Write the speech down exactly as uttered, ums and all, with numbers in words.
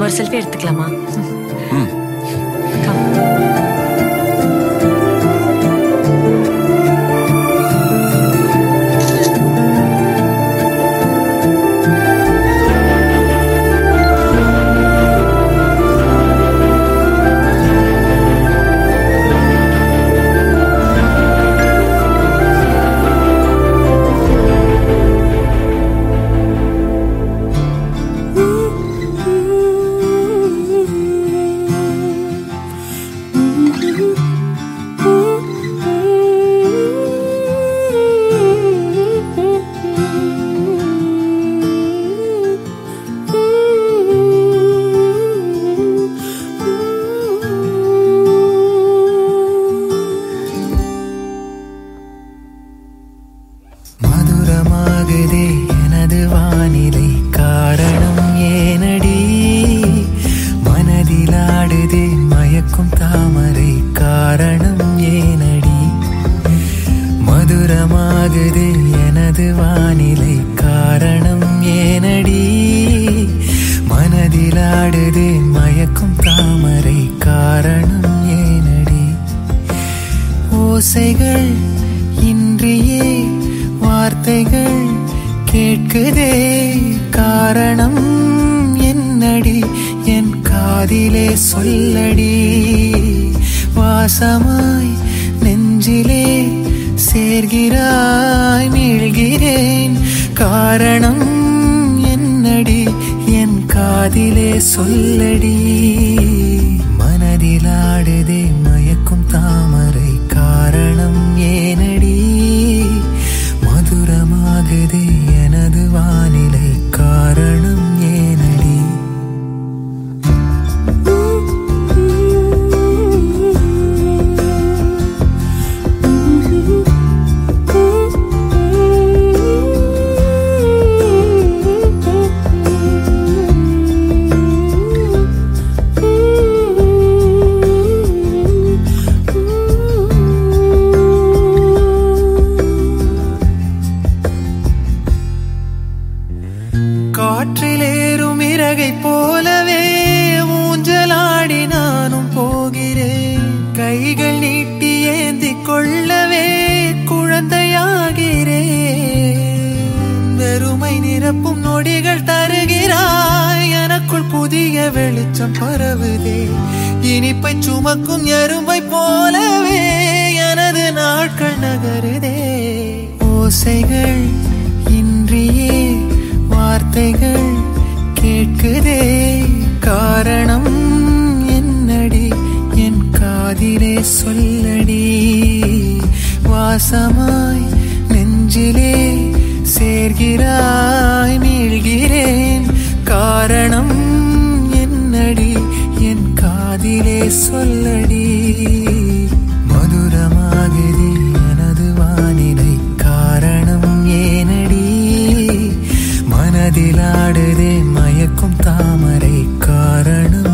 ஒரு செல்ஃபி எடுத்துக்கலாமா? மதுரமாகுதே எனது வானிலை, காரணம் ஏனடி? மனதிலாடுதே மயக்கும் தாமரை, காரணம் ஏனடி? மதுரமாகுதே எனது வானிலை, காரணம் ஏனடி? மனதிலாடுதே மயக்கும் தாமரை, காரணம் ஏனடி? ஓசைகள் இன்றியே வார்த்தைகள் கேட்குதே, காரணம் என்னடி? என் காதிலே சொல்லடி. வாசமாய் நெஞ்சிலே சேர்கிறாய், மீள்கிறேன், காரணம் என்னடி? என் காதிலே சொல்லடி. மனதிலாடுதே மயக்கும் தாமரை, காரணம் ஏனடி? மதுரமாகுதே எனது வானிலை, காரணம் ஏனடி? காற்றிலேறும் இறகை போலவே ஊஞ்சலாடி நானும் போகிறேன். கைகள் நீட்டி ஏந்தி கொள்ளவே குழந்தையாகிறேன். வெறுமை நிரப்பும் நொடிகள் தருகிறாய், எனக்குள் புதிய வெளிச்சம் பரவுதே. இனிப்பை சுமக்கும் எறும்பை போலவே எனது நாட்கள் நகருதே. ஓசைகள் இன்றியே வார்த்தைகள் கேட்குதே, காரணம் என்னடி? என் காதிலே சொல்லடி. வாசமாய் நெஞ்சிலே சேர்கிறாய், மீள்கிறேன், காரணம் என்னடி? என் காதிலே சொல்லடி. மதுரமாகுதே எனது வானிலை, காரணம் ஏனடி? மனதிலாடுதே மயக்கும் தாமரை, காரணம்